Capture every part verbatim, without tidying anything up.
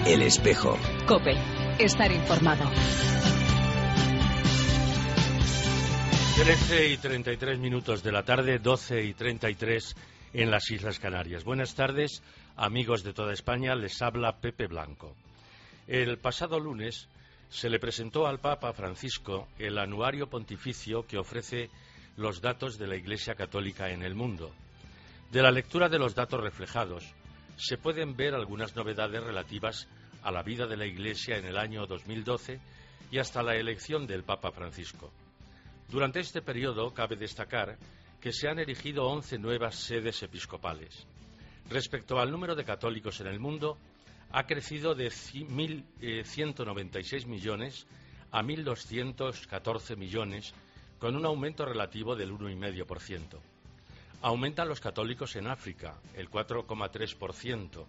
El Espejo. COPE. Estar informado. trece y treinta y tres minutos de la tarde, doce y treinta y tres en las Islas Canarias. Buenas tardes, amigos de toda España, les habla Pepe Blanco. El pasado lunes se le presentó al Papa Francisco el anuario pontificio que ofrece los datos de la Iglesia Católica en el mundo. De la lectura de los datos reflejados, se pueden ver algunas novedades relativas a la vida de la Iglesia en el año dos mil doce y hasta la elección del Papa Francisco. Durante este periodo cabe destacar que se han erigido once nuevas sedes episcopales. Respecto al número de católicos en el mundo, ha crecido de mil ciento noventa y seis millones a mil doscientos catorce millones, con un aumento relativo del uno coma cinco por ciento. Aumentan los católicos en África, el cuatro coma tres por ciento.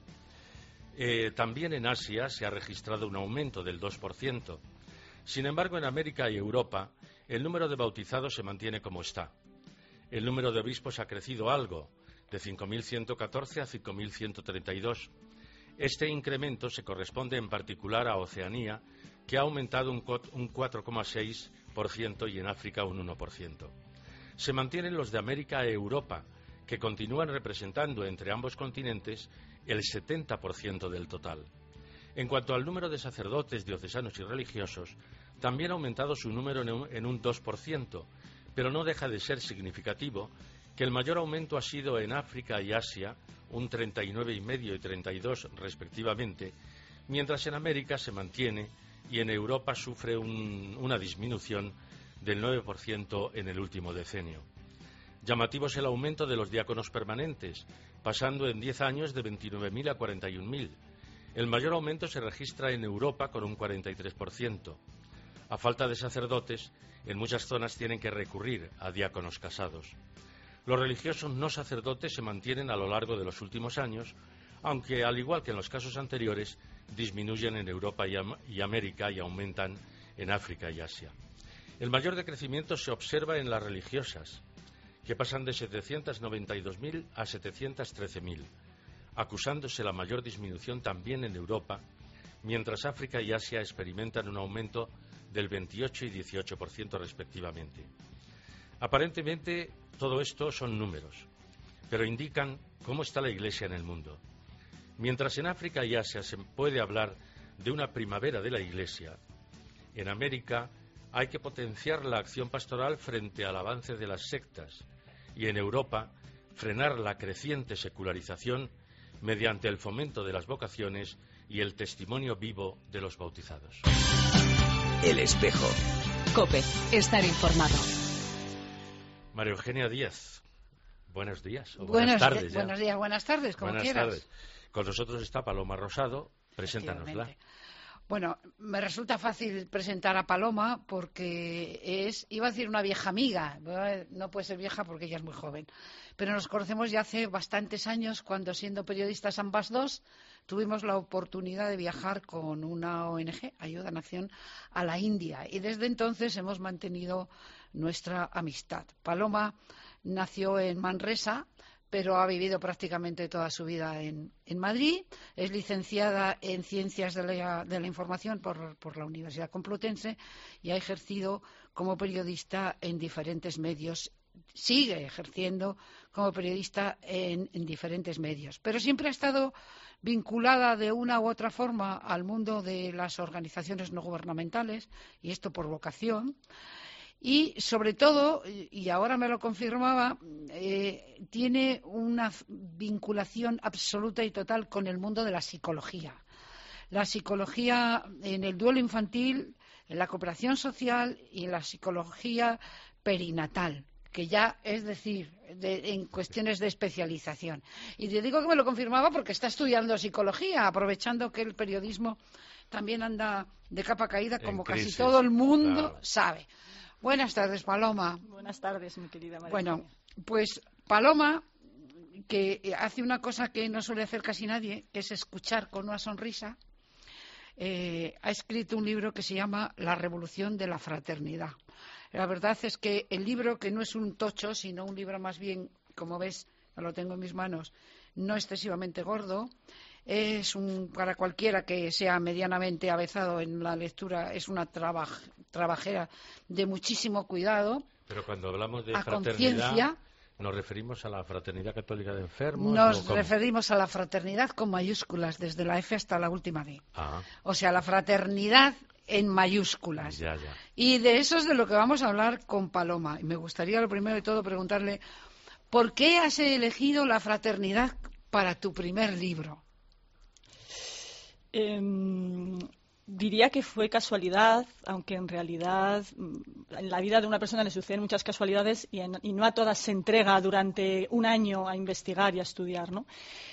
Eh, también en Asia se ha registrado un aumento del dos por ciento. Sin embargo, en América y Europa, el número de bautizados se mantiene como está. El número de obispos ha crecido algo, de cinco mil ciento catorce a cinco mil ciento treinta y dos. Este incremento se corresponde en particular a Oceanía, que ha aumentado un cuatro coma seis por ciento y en África un uno por ciento. Se mantienen los de América e Europa, que continúan representando entre ambos continentes el setenta por ciento del total. En cuanto al número de sacerdotes, diocesanos y religiosos, también ha aumentado su número en un dos por ciento, pero no deja de ser significativo que el mayor aumento ha sido en África y Asia, un treinta y nueve coma cinco y treinta y dos respectivamente, mientras en América se mantiene y en Europa sufre un, una disminución del nueve por ciento en el último decenio. Llamativo es el aumento de los diáconos permanentes, pasando en diez años de veintinueve mil a cuarenta y un mil. El mayor aumento se registra en Europa con un cuarenta y tres por ciento. A falta de sacerdotes, en muchas zonas tienen que recurrir a diáconos casados. Los religiosos no sacerdotes se mantienen a lo largo de los últimos años, aunque, al igual que en los casos anteriores, disminuyen en Europa y, Am- y América y aumentan en África y Asia. El mayor decrecimiento se observa en las religiosas, que pasan de setecientos noventa y dos mil a setecientos trece mil, acusándose la mayor disminución también en Europa, mientras África y Asia experimentan un aumento del veintiocho y dieciocho por ciento respectivamente. Aparentemente todo esto son números, pero indican cómo está la Iglesia en el mundo. Mientras en África y Asia se puede hablar de una primavera de la Iglesia, en América hay que potenciar la acción pastoral frente al avance de las sectas y en Europa frenar la creciente secularización mediante el fomento de las vocaciones y el testimonio vivo de los bautizados. El Espejo. COPE. Estar informado. María Eugenia Díaz, buenos días. O buenos, buenas tardes. Ya. Buenos días, buenas tardes, como buenas quieras. Tardes. Con nosotros está Paloma Rosado, preséntanosla. Bueno, me resulta fácil presentar a Paloma porque es, iba a decir una vieja amiga, no puede ser vieja porque ella es muy joven, pero nos conocemos ya hace bastantes años cuando, siendo periodistas ambas dos, tuvimos la oportunidad de viajar con una O N Ge, Ayuda en Acción, a la India, y desde entonces hemos mantenido nuestra amistad. Paloma nació en Manresa, pero ha vivido prácticamente toda su vida en, en Madrid. Es licenciada en Ciencias de la, de la Información por, por la Universidad Complutense y ha ejercido como periodista en diferentes medios. Sigue ejerciendo como periodista en, en diferentes medios, pero siempre ha estado vinculada de una u otra forma al mundo de las organizaciones no gubernamentales, y esto por vocación. Y, sobre todo, y ahora me lo confirmaba, eh, tiene una vinculación absoluta y total con el mundo de la psicología. La psicología en el duelo infantil, en la cooperación social y en la psicología perinatal, que ya es decir, de, en cuestiones de especialización. Y te digo que me lo confirmaba porque está estudiando psicología, aprovechando que el periodismo también anda de capa caída, como casi todo el mundo claro. sabe. Buenas tardes, Paloma. Buenas tardes, mi querida María. Bueno, pues Paloma, que hace una cosa que no suele hacer casi nadie, que es escuchar con una sonrisa, eh, ha escrito un libro que se llama La revolución de la fraternidad. La verdad es que el libro, que no es un tocho, sino un libro más bien, como ves, lo tengo en mis manos, no excesivamente gordo. Es un, para cualquiera que sea medianamente avezado en la lectura, es una trabaj, trabajera de muchísimo cuidado. Pero cuando hablamos de a fraternidad, ¿nos referimos a la Fraternidad Católica de Enfermos? Nos referimos a la fraternidad con mayúsculas, desde la F hasta la última D. Ah. O sea, la fraternidad en mayúsculas. Ya, ya. Y de eso es de lo que vamos a hablar con Paloma. Y me gustaría, lo primero de todo, preguntarle, ¿por qué has elegido la fraternidad para tu primer libro? Eh, diría que fue casualidad, aunque en realidad en la vida de una persona le suceden muchas casualidades y, en, y no a todas se entrega durante un año a investigar y a estudiar, ¿no?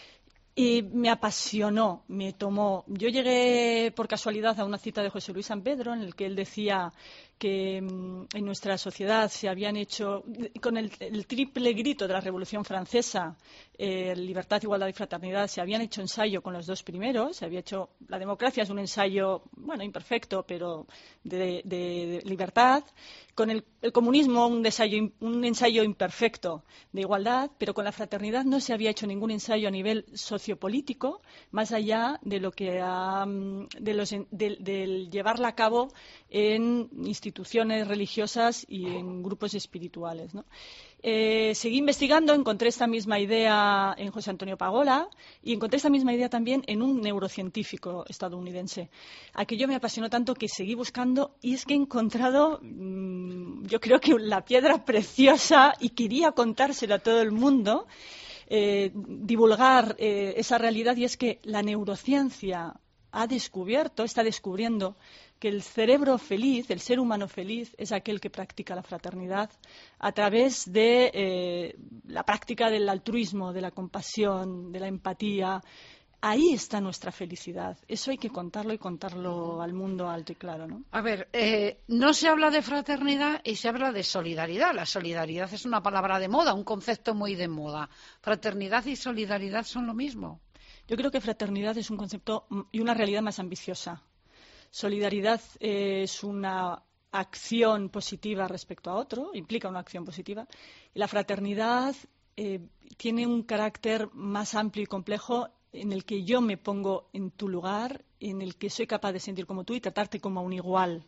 Y me apasionó, me tomó. Yo llegué por casualidad a una cita de José Luis San Pedro en el que él decía que en nuestra sociedad se habían hecho, con el, el triple grito de la Revolución Francesa, eh, libertad, igualdad y fraternidad, se habían hecho ensayo con los dos primeros. Se había hecho, la democracia es un ensayo, bueno, imperfecto, pero de, de, de libertad. Con el, el comunismo, un ensayo, un ensayo imperfecto de igualdad, pero con la fraternidad no se había hecho ningún ensayo a nivel sociopolítico, más allá de lo que ha, de los, de, de llevarla a cabo en instituciones religiosas y en grupos espirituales, ¿no? Eh, seguí investigando, encontré esta misma idea en José Antonio Pagola y encontré esta misma idea también en un neurocientífico estadounidense. Aquello me apasionó tanto que seguí buscando y es que he encontrado, mmm, yo creo que la piedra preciosa y quería contárselo a todo el mundo, eh, divulgar eh, esa realidad, y es que la neurociencia ha descubierto, está descubriendo que el cerebro feliz, el ser humano feliz, es aquel que practica la fraternidad a través de eh, la práctica del altruismo, de la compasión, de la empatía. Ahí está nuestra felicidad. Eso hay que contarlo y contarlo al mundo alto y claro, ¿no? A ver, eh, no se habla de fraternidad y se habla de solidaridad. La solidaridad es una palabra de moda, un concepto muy de moda. ¿Fraternidad y solidaridad son lo mismo? Yo creo que fraternidad es un concepto y una realidad más ambiciosa. Solidaridad es una acción positiva respecto a otro, implica una acción positiva. Y la fraternidad eh, tiene un carácter más amplio y complejo, en el que yo me pongo en tu lugar, en el que soy capaz de sentir como tú y tratarte como a un igual.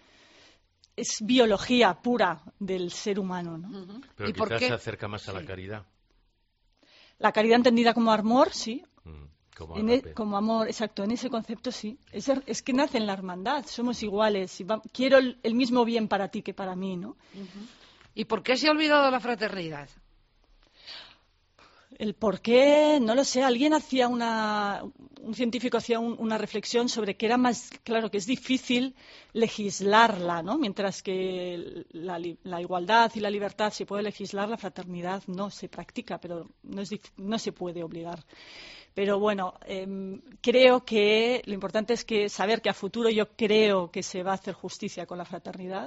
Es biología pura del ser humano, ¿no? Uh-huh. Pero ¿Y quizás por qué? se acerca más a Sí. la caridad. La caridad entendida como amor, sí. Mm, como, En e, como amor, exacto, en ese concepto sí. Es, es que nace en la hermandad, somos iguales. Y va, quiero el, el mismo bien para ti que para mí, ¿no? Uh-huh. ¿Y por qué se ha olvidado la fraternidad? El por qué, no lo sé. Alguien hacía una, un científico hacía un, una reflexión sobre que era más, claro, que es difícil legislarla, ¿no? Mientras que la, la igualdad y la libertad se puede legislar, la fraternidad no se practica, pero no, es, no se puede obligar. Pero bueno, eh, creo que lo importante es que saber que a futuro yo creo que se va a hacer justicia con la fraternidad,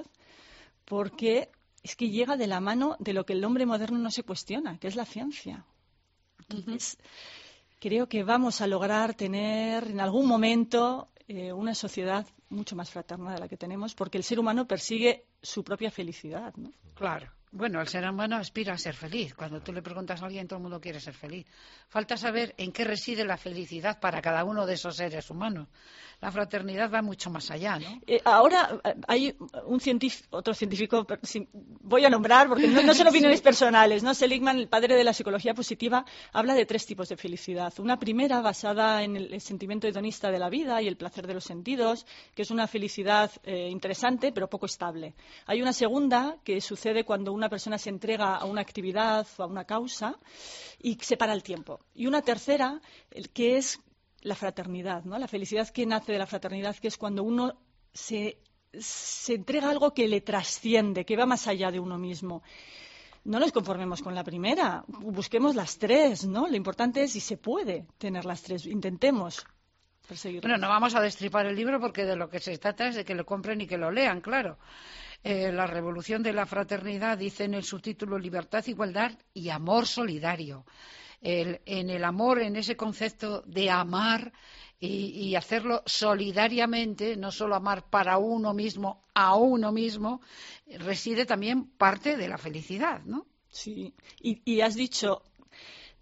porque es que llega de la mano de lo que el hombre moderno no se cuestiona, que es la ciencia. Entonces, creo que vamos a lograr tener en algún momento eh, una sociedad mucho más fraterna de la que tenemos, porque el ser humano persigue su propia felicidad, ¿no? Claro. Bueno, el ser humano aspira a ser feliz. Cuando tú le preguntas a alguien, todo el mundo quiere ser feliz. Falta saber en qué reside la felicidad para cada uno de esos seres humanos. La fraternidad va mucho más allá, ¿no? Eh, ahora hay un científico, otro científico, si, voy a nombrar porque no, no son opiniones sí. personales, ¿no? Seligman, el padre de la psicología positiva, habla de tres tipos de felicidad. Una primera basada en el, el sentimiento hedonista de la vida y el placer de los sentidos, que es una felicidad eh, interesante pero poco estable. Hay una segunda que sucede cuando una persona se entrega a una actividad o a una causa y se para el tiempo. Y una tercera, que es la fraternidad, ¿no? La felicidad que nace de la fraternidad, que es cuando uno se, se entrega a algo que le trasciende, que va más allá de uno mismo. No nos conformemos con la primera, busquemos las tres, ¿no? Lo importante es si se puede tener las tres, intentemos perseguirlas. Bueno, no vamos a destripar el libro porque de lo que se trata es de que lo compren y que lo lean, claro. Eh, la revolución de la fraternidad dice en el subtítulo Libertad, Igualdad y Amor Solidario. El, en el amor, en ese concepto de amar y, y hacerlo solidariamente, no solo amar para uno mismo, a uno mismo, reside también parte de la felicidad, ¿no? Sí, y, y has dicho,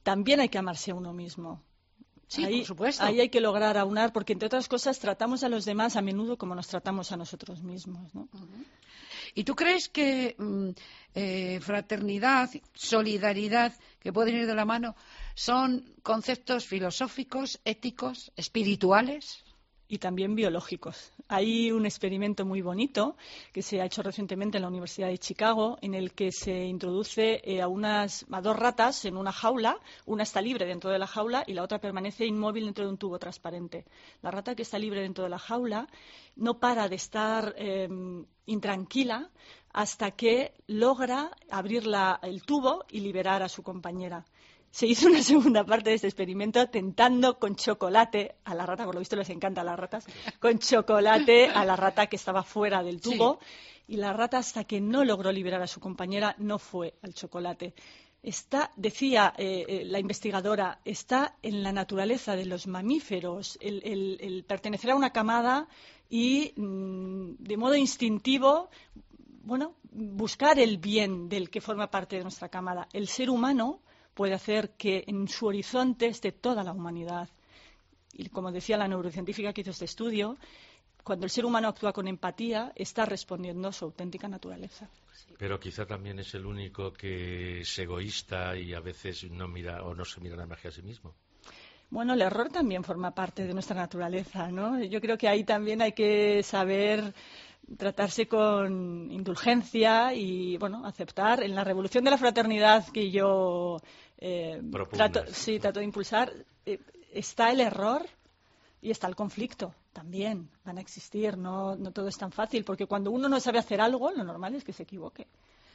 también hay que amarse a uno mismo. Sí, ahí, por supuesto. Ahí hay que lograr aunar, porque entre otras cosas tratamos a los demás a menudo como nos tratamos a nosotros mismos, ¿no? Uh-huh. ¿Y tú crees que mm, eh, fraternidad, solidaridad, que pueden ir de la mano, son conceptos filosóficos, éticos, espirituales? Y también biológicos. Hay un experimento muy bonito que se ha hecho recientemente en la Universidad de Chicago, en el que se introduce eh, a, unas, a dos ratas en una jaula. Una está libre dentro de la jaula y la otra permanece inmóvil dentro de un tubo transparente. La rata que está libre dentro de la jaula no para de estar eh, intranquila hasta que logra abrir la, el tubo y liberar a su compañera. Se hizo una segunda parte de este experimento tentando con chocolate a la rata, por lo visto les encanta a las ratas, con chocolate a la rata que estaba fuera del tubo, sí. Y la rata, hasta que no logró liberar a su compañera, no fue al chocolate. Está, decía eh, eh, la investigadora, está en la naturaleza de los mamíferos el, el, el pertenecer a una camada y mmm, de modo instintivo, bueno, buscar el bien del que forma parte de nuestra camada. El ser humano puede hacer que en su horizonte esté toda la humanidad. Y como decía la neurocientífica que hizo este estudio, cuando el ser humano actúa con empatía, está respondiendo a su auténtica naturaleza. Pero quizá también es el único que es egoísta y a veces no mira o no se mira nada más que a sí mismo. Bueno, el error también forma parte de nuestra naturaleza, ¿no? Yo creo que ahí también hay que saber tratarse con indulgencia y, bueno, aceptar. En la revolución de la fraternidad que yo eh, trato, sí, trato de impulsar, eh, está el error y está el conflicto. También van a existir, no, no todo es tan fácil, porque cuando uno no sabe hacer algo, lo normal es que se equivoque.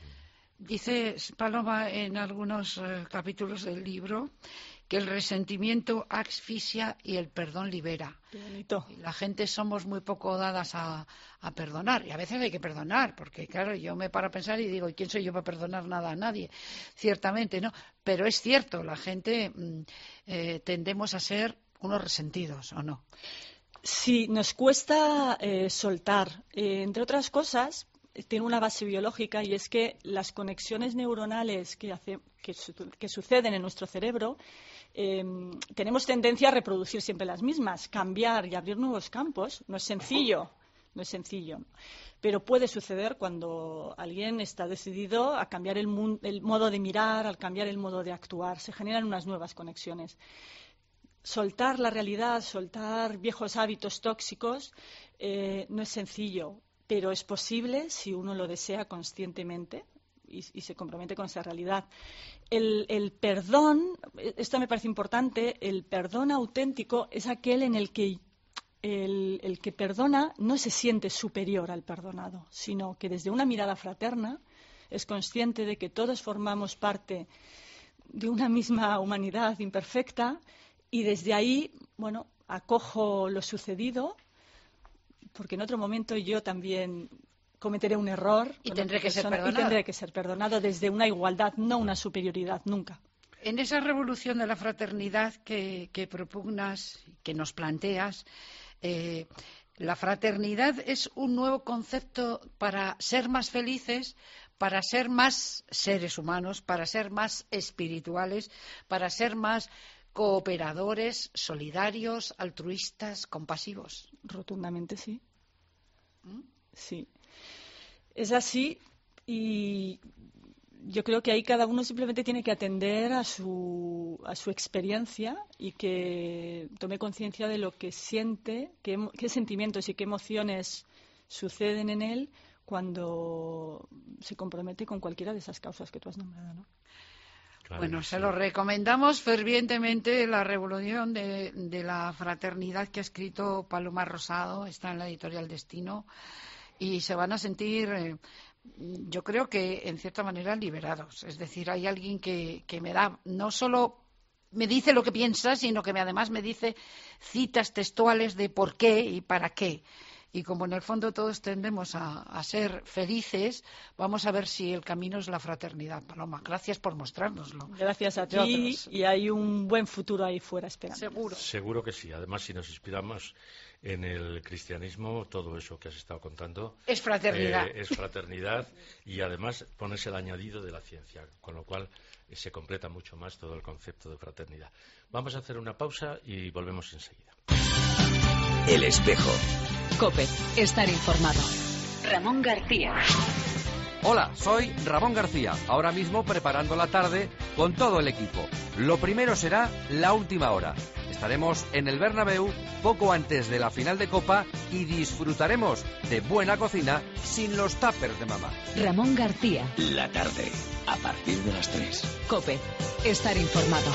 Dice Paloma en algunos eh, capítulos del libro que el resentimiento asfixia y el perdón libera. Qué bonito. Y la gente somos muy poco dadas a, a perdonar, y a veces hay que perdonar, porque claro, yo me paro a pensar y digo, ¿y quién soy yo para perdonar nada a nadie? Ciertamente, ¿no? Pero es cierto, la gente mm, eh, tendemos a ser unos resentidos, ¿o no? Sí, nos cuesta eh, soltar. Eh, entre otras cosas, tiene una base biológica, y es que las conexiones neuronales que, hace, que, su, que suceden en nuestro cerebro, eh, tenemos tendencia a reproducir siempre las mismas. Cambiar y abrir nuevos campos no es sencillo, no es sencillo. Pero puede suceder cuando alguien está decidido a cambiar el, el modo de mirar, al cambiar el modo de actuar. Se generan unas nuevas conexiones. Soltar la realidad, soltar viejos hábitos tóxicos, eh, no es sencillo, pero es posible si uno lo desea conscientemente y, y se compromete con esa realidad. El, el perdón, esto me parece importante, el perdón auténtico es aquel en el que el, el que perdona no se siente superior al perdonado, sino que desde una mirada fraterna es consciente de que todos formamos parte de una misma humanidad imperfecta. Y desde ahí, bueno, acojo lo sucedido, porque en otro momento yo también cometeré un error. Y tendré que ser perdonado. Y tendré que ser perdonado desde una igualdad, no una superioridad, nunca. En esa revolución de la fraternidad que, que propugnas, que nos planteas, eh, la fraternidad es un nuevo concepto para ser más felices, para ser más seres humanos, para ser más espirituales, para ser más cooperadores, solidarios, altruistas, compasivos. Rotundamente sí. ¿Mm? Sí. Es así, y yo creo que ahí cada uno simplemente tiene que atender a su, a su experiencia y que tome conciencia de lo que siente, qué, qué sentimientos y qué emociones suceden en él cuando se compromete con cualquiera de esas causas que tú has nombrado, ¿no? Claro, bueno, sí. se lo recomendamos fervientemente, La revolución de, de la fraternidad, que ha escrito Paloma Rosado, está en la editorial Destino, y se van a sentir, eh, yo creo que en cierta manera liberados. Es decir, hay alguien que, que me da, no solo me dice lo que piensa, sino que me, además me dice citas textuales de por qué y para qué. Y como en el fondo todos tendemos a, a ser felices, vamos a ver si el camino es la fraternidad, Paloma. Gracias por mostrárnoslo. Gracias a ti, y hay un buen futuro ahí fuera esperando. Seguro. Seguro que sí. Además, si nos inspiramos en el cristianismo, todo eso que has estado contando es fraternidad. Eh, es fraternidad y además pones el añadido de la ciencia, con lo cual eh, se completa mucho más todo el concepto de fraternidad. Vamos a hacer una pausa y volvemos enseguida. El espejo. COPE. Estar informado. Ramón García. Hola, soy Ramón García, ahora mismo preparando la tarde con todo el equipo. Lo primero será la última hora. Estaremos en el Bernabéu poco antes de la final de Copa y disfrutaremos de buena cocina sin los tuppers de mamá. Ramón García. La tarde, a partir de las tres. COPE. Estar informado.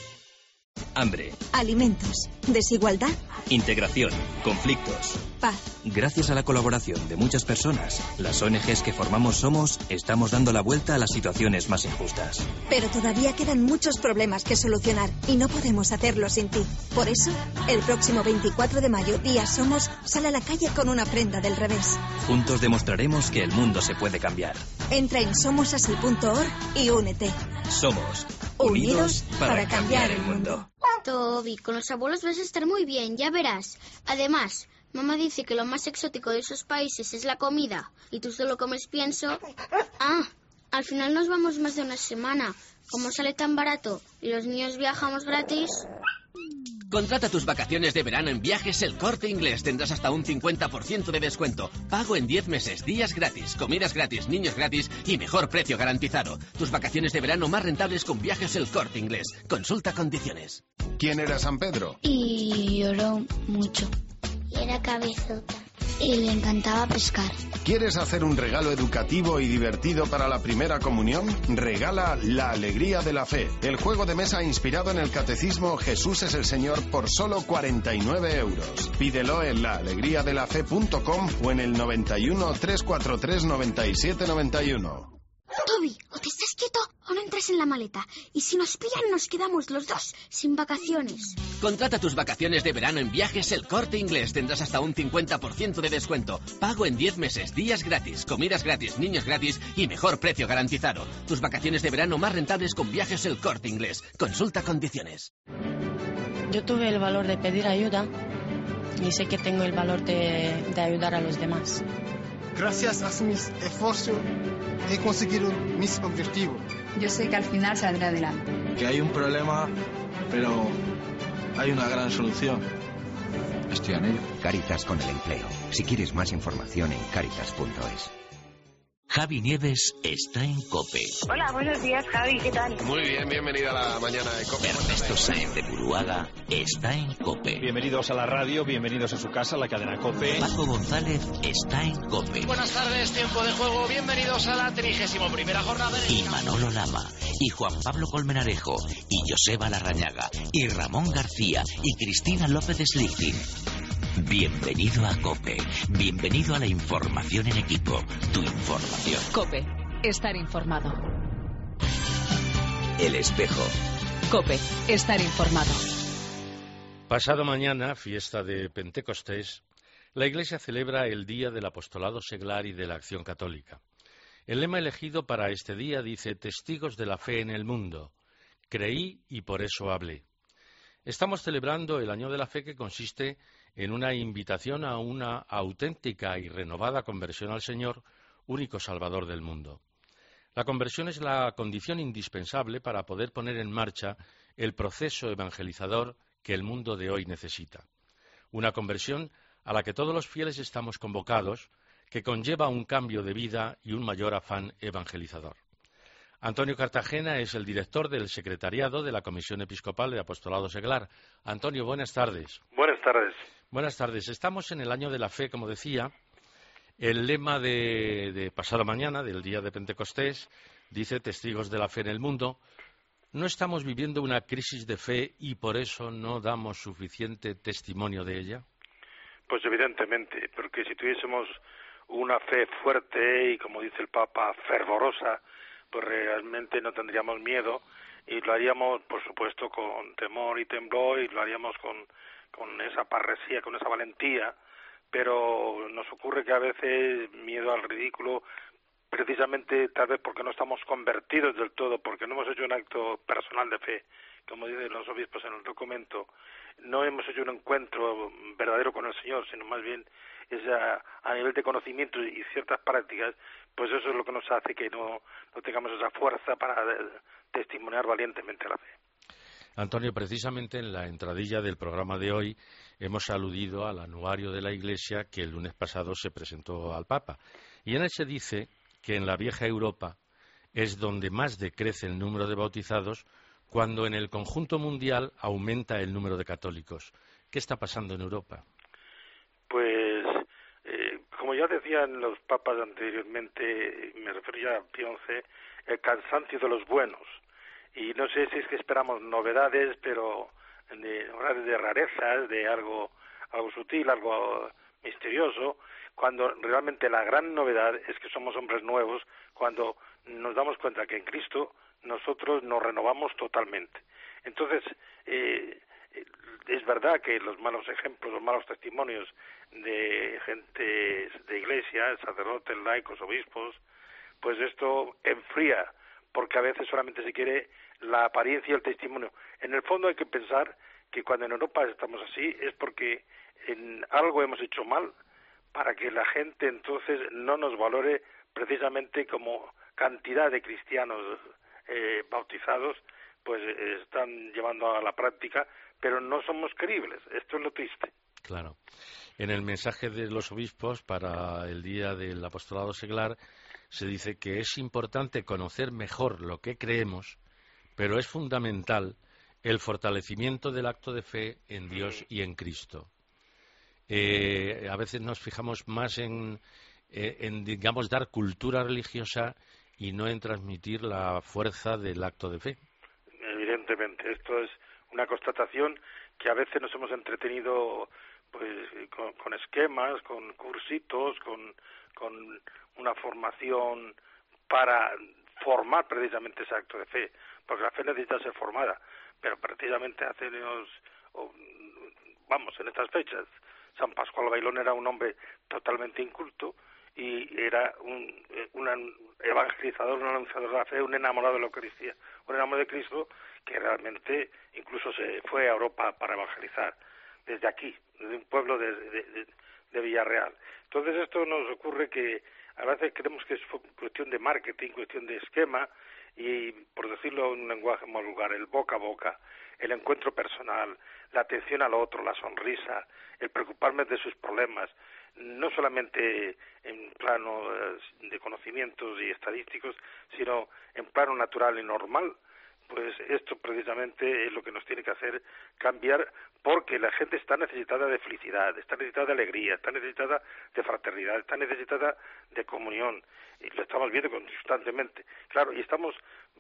Hambre. Alimentos. Desigualdad. Integración. Conflictos. Paz. Gracias a la colaboración de muchas personas, las O N Ges que formamos Somos estamos dando la vuelta a las situaciones más injustas. Pero todavía quedan muchos problemas que solucionar y no podemos hacerlo sin ti. Por eso, el próximo veinticuatro de mayo, Día Somos, sale a la calle con una prenda del revés. Juntos demostraremos que el mundo se puede cambiar. Entra en somos así punto org y únete. Somos unidos para cambiar el mundo. Toby, con los abuelos vas a estar muy bien, ya verás. Además, mamá dice que lo más exótico de esos países es la comida. Y tú solo comes pienso. Ah, al final nos vamos más de una semana. Como sale tan barato y los niños viajamos gratis... Contrata tus vacaciones de verano en Viajes El Corte Inglés. Tendrás hasta un cincuenta por ciento de descuento. Pago en diez meses, días gratis, comidas gratis, niños gratis y mejor precio garantizado. Tus vacaciones de verano más rentables con Viajes El Corte Inglés. Consulta condiciones. ¿Quién era San Pedro? Y lloró mucho. Y era cabezota. Y le encantaba pescar. ¿Quieres hacer un regalo educativo y divertido para la primera comunión? Regala La Alegría de la Fe, el juego de mesa inspirado en el catecismo Jesús es el Señor por solo cuarenta y nueve euros. Pídelo en la alegría de la fe punto com o en el noventa y uno, trescientos cuarenta y tres, noventa y siete noventa y uno. Toby, o te estás quieto o no entras en la maleta. Y si nos pillan nos quedamos los dos sin vacaciones. Contrata tus vacaciones de verano en Viajes El Corte Inglés. Tendrás hasta un cincuenta por ciento de descuento. Pago en diez meses, días gratis, comidas gratis, niños gratis y mejor precio garantizado. Tus vacaciones de verano más rentables con Viajes El Corte Inglés. Consulta condiciones. Yo tuve el valor de pedir ayuda y sé que tengo el valor de, de ayudar a los demás. Gracias a mis esfuerzos he conseguido mis objetivos. Yo sé que al final saldré adelante. Que hay un problema, pero hay una gran solución. Estoy en ello. Cáritas con el empleo. Si quieres más información en cáritas punto es. Javi Nieves está en COPE. Hola, buenos días, Javi, ¿qué tal? Muy bien, bienvenida a la mañana de COPE. Ernesto Sáenz de Buruaga está en COPE. Bienvenidos a la radio, bienvenidos a su casa, la cadena COPE. Paco González está en COPE. Buenas tardes, tiempo de juego, bienvenidos a la trigésimo primera jornada. Y Manolo Lama, y Juan Pablo Colmenarejo, y Joseba Larrañaga, y Ramón García, y Cristina López Slichting. Bienvenido a COPE. Bienvenido a la información en equipo. Tu información. COPE. Estar informado. El espejo. COPE. Estar informado. Pasado mañana, fiesta de Pentecostés, la Iglesia celebra el Día del Apostolado Seglar y de la Acción Católica. El lema elegido para este día dice: Testigos de la fe en el mundo. Creí y por eso hablé. Estamos celebrando el Año de la Fe, que consiste en una invitación a una auténtica y renovada conversión al Señor, único Salvador del mundo. La conversión es la condición indispensable para poder poner en marcha el proceso evangelizador que el mundo de hoy necesita. Una conversión a la que todos los fieles estamos convocados, que conlleva un cambio de vida y un mayor afán evangelizador. Antonio Cartagena es el director del secretariado de la Comisión Episcopal de Apostolado Seglar. Antonio, buenas tardes. Buenas tardes. Buenas tardes. Estamos en el Año de la Fe, como decía. El lema de, de pasado mañana, del día de Pentecostés, dice: Testigos de la fe en el mundo. ¿No estamos viviendo una crisis de fe y por eso no damos suficiente testimonio de ella? Pues evidentemente, porque si tuviésemos una fe fuerte y, como dice el Papa, fervorosa, pues realmente no tendríamos miedo y lo haríamos, por supuesto, con temor y temblor, y lo haríamos con, con esa parresía, con esa valentía, pero nos ocurre que a veces miedo al ridículo, precisamente tal vez porque no estamos convertidos del todo, porque no hemos hecho un acto personal de fe, como dicen los obispos en el documento, no hemos hecho un encuentro verdadero con el Señor, sino más bien es a, a nivel de conocimiento y ciertas prácticas, pues eso es lo que nos hace que no, no tengamos esa fuerza para de, testimoniar valientemente la fe. Antonio, precisamente en la entradilla del programa de hoy hemos aludido al anuario de la Iglesia que el lunes pasado se presentó al Papa, y en él se dice que en la vieja Europa es donde más decrece el número de bautizados, cuando en el conjunto mundial aumenta el número de católicos. ¿Qué está pasando en Europa? Pues, eh, como ya decían los papas anteriormente, me refiero ya a Pío once, el cansancio de los buenos. Y no sé si es que esperamos novedades, pero de, de rarezas, de algo, algo sutil, algo misterioso, cuando realmente la gran novedad es que somos hombres nuevos, cuando nos damos cuenta que en Cristo nosotros nos renovamos totalmente. Entonces, eh, es verdad que los malos ejemplos, los malos testimonios de gente de iglesia, sacerdotes, laicos, obispos, pues esto enfría, porque a veces solamente se quiere la apariencia y el testimonio. En el fondo hay que pensar que cuando en Europa estamos así es porque en algo hemos hecho mal, para que la gente entonces no nos valore precisamente como cantidad de cristianos eh, bautizados, pues eh, están llevando a la práctica, pero no somos creíbles. Esto es lo triste. Claro. En el mensaje de los obispos para el día del apostolado seglar se dice que es importante conocer mejor lo que creemos, pero es fundamental el fortalecimiento del acto de fe en Dios y en Cristo. Eh, a veces nos fijamos más en, eh, en, digamos, dar cultura religiosa y no en transmitir la fuerza del acto de fe. Evidentemente, esto es una constatación que a veces nos hemos entretenido pues con, con esquemas, con cursitos, con, con una formación para formar precisamente ese acto de fe, porque la fe necesita ser formada, pero precisamente hace unos, vamos, en estas fechas, San Pascual Bailón era un hombre totalmente inculto y era un, un evangelizador, un anunciador de la fe, un enamorado de la Eucaristía, un enamorado de Cristo que realmente incluso se fue a Europa para evangelizar desde aquí, desde un pueblo de, de, de, de Villarreal. Entonces esto nos ocurre que a veces creemos que es cuestión de marketing, cuestión de esquema y, por decirlo en un lenguaje más vulgar, el boca a boca, el encuentro personal, la atención al otro, la sonrisa, el preocuparme de sus problemas, no solamente en plano de conocimientos y estadísticos, sino en plano natural y normal. Pues esto precisamente es lo que nos tiene que hacer cambiar, porque la gente está necesitada de felicidad, está necesitada de alegría, está necesitada de fraternidad, está necesitada de comunión, y lo estamos viendo constantemente. Claro, y estamos,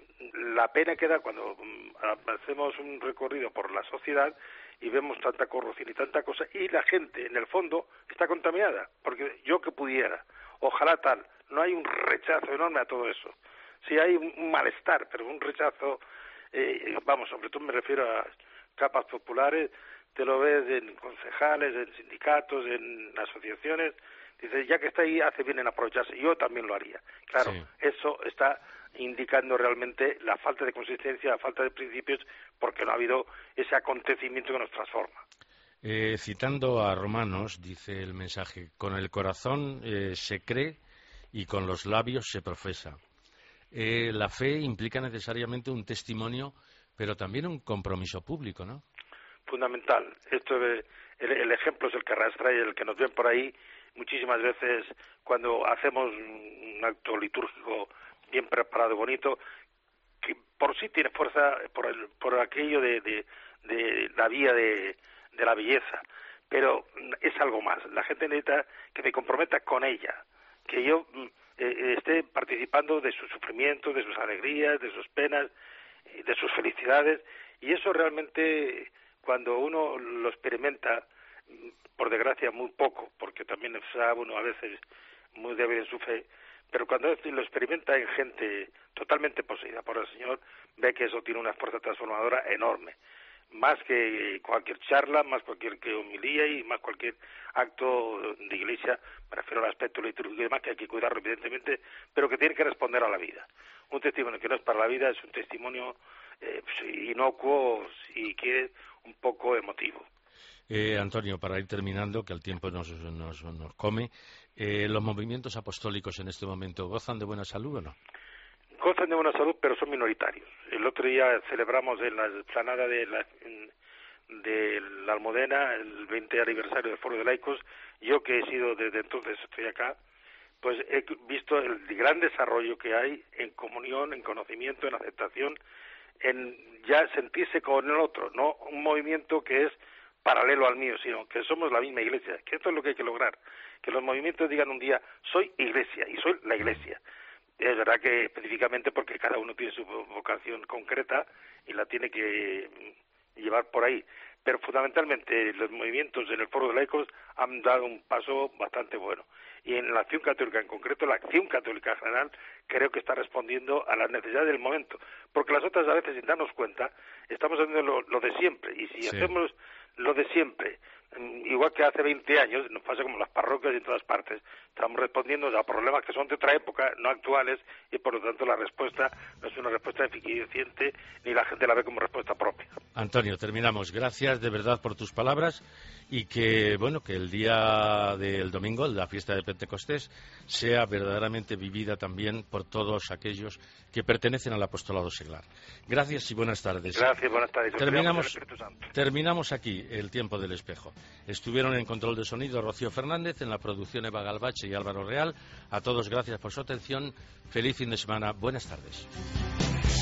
la pena que da cuando hacemos un recorrido por la sociedad y vemos tanta corrupción y tanta cosa, y la gente, en el fondo, está contaminada, porque yo que pudiera, ojalá tal, no hay un rechazo enorme a todo eso. Sí hay un malestar, pero un rechazo, eh, vamos, sobre todo me refiero a capas populares, te lo ves en concejales, en sindicatos, en asociaciones, dices, ya que está ahí, hace bien en aprovecharse, yo también lo haría. Claro, sí. Eso está indicando realmente la falta de consistencia, la falta de principios, porque no ha habido ese acontecimiento que nos transforma. Eh, citando a Romanos, dice el mensaje, con el corazón eh, se cree y con los labios se profesa. Eh, la fe implica necesariamente un testimonio, pero también un compromiso público, ¿no? Fundamental. Esto de, el, el ejemplo es el que arrastra y el que nos ven por ahí muchísimas veces cuando hacemos un acto litúrgico bien preparado, bonito, que por sí tiene fuerza por, el, por aquello de, de, de la vía de, de la belleza, pero es algo más. La gente necesita que me comprometa con ella, que yo eh, esté participando de sus sufrimientos, de sus alegrías, de sus penas, de sus felicidades, y eso realmente cuando uno lo experimenta, por desgracia muy poco, porque también está uno a veces muy débil en su fe, pero cuando lo experimenta en gente totalmente poseída por el Señor, ve que eso tiene una fuerza transformadora enorme. más que cualquier charla, más cualquier que homilía y más cualquier acto de iglesia, me refiero al aspecto litúrgico y demás, que hay que cuidarlo evidentemente, pero que tiene que responder a la vida. Un testimonio que no es para la vida es un testimonio eh, pues, inocuo, si quieres, un poco emotivo. Eh, Antonio, para ir terminando, que el tiempo nos, nos, nos come, eh, ¿los movimientos apostólicos en este momento gozan de buena salud o no? Gozan de buena salud, pero son minoritarios. El otro día celebramos en la explanada de la, de la Almudena el veinte aniversario del Foro de Laicos. Yo, que he sido desde entonces, estoy acá, pues he visto el gran desarrollo que hay en comunión, en conocimiento, en aceptación, en ya sentirse con el otro, no un movimiento que es paralelo al mío, sino que somos la misma iglesia, que esto es lo que hay que lograr, que los movimientos digan un día, soy iglesia y soy la iglesia. Es verdad que específicamente porque cada uno tiene su vocación concreta y la tiene que llevar por ahí, pero fundamentalmente los movimientos en el Foro de Laicos han dado un paso bastante bueno. Y en la acción católica, en concreto la acción católica general, creo que está respondiendo a las necesidades del momento, porque las otras a veces, sin darnos cuenta, estamos haciendo lo, lo de siempre, y si sí. hacemos lo de siempre, igual que hace veinte años, nos pasa como en las parroquias y en todas partes, estamos respondiendo a problemas que son de otra época, no actuales, y por lo tanto la respuesta no es una respuesta eficiente, ni la gente la ve como respuesta propia. Antonio, terminamos. Gracias de verdad por tus palabras, y que, bueno, que el día del domingo, la fiesta de Pentecostés, sea verdaderamente vivida también por todos aquellos que pertenecen al apostolado seglar. Gracias y buenas tardes. Gracias, buenas tardes. Terminamos, terminamos aquí el tiempo del espejo. Estuvieron en control de sonido Rocío Fernández, en la producción Eva Galvache y Álvaro Real. A todos gracias por su atención. Feliz fin de semana. Buenas tardes.